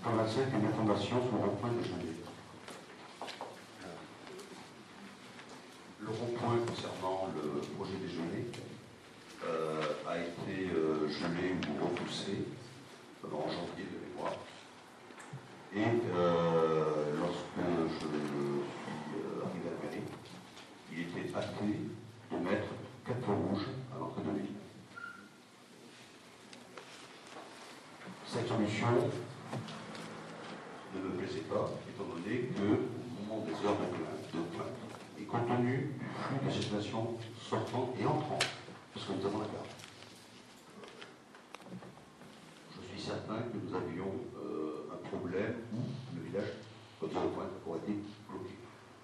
Point 25, une information sur le rond-point de Genève. Le rond-point concernant le projet déjeuner a été gelé ou repoussé en janvier de mémoire. Et lorsque je suis arrivé à la mairie, il était acté de mettre 4 feux rouges à l'entrée de l'île. Cette solution ne me plaisait pas, étant donné qu'au moment des heures de pointe, et compte tenu du flux de circulation sortant et entrant, parce que nous avons la gare, je suis certain que nous avions un problème où le village, aux heures de pointe, aurait été bloqué.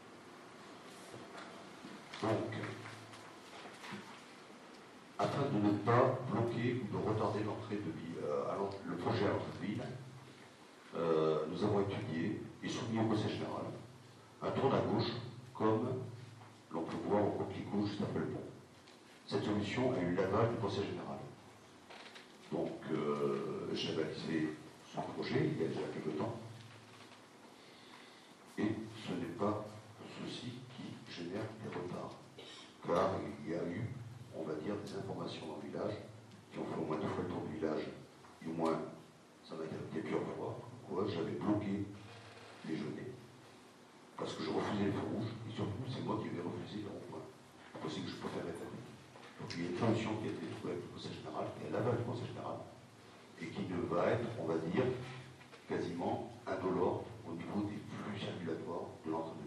Donc, afin de ne pas bloquer ou de retarder l'entrée de ville, le projet à l'entrée de ville, nous avons étudié et soumis au Conseil général un tour à gauche, comme l'on peut voir au coquelicot juste après le pont. Cette solution a eu l'aval du Conseil général. Donc, j'ai balisé ce projet il y a déjà quelque temps, et ce n'est pas ceci qui génère des retards, car il y a eu, on va dire, des informations dans le village qui ont fait au moins 2 fois le tour du village, et au moins ça m'a été pu revoir, quoi, j'avais bloqué les genêts, parce que je refusais les feux rouges, et surtout c'est moi qui avais refusé le rond-point. C'est possible que je peux faire référé. Donc il y a une solution qui a été trouvée avec le Conseil général, qui est à l'aval du Conseil général, et qui ne va être, on va dire, quasiment indolore au niveau des flux circulatoires de l'entreprise.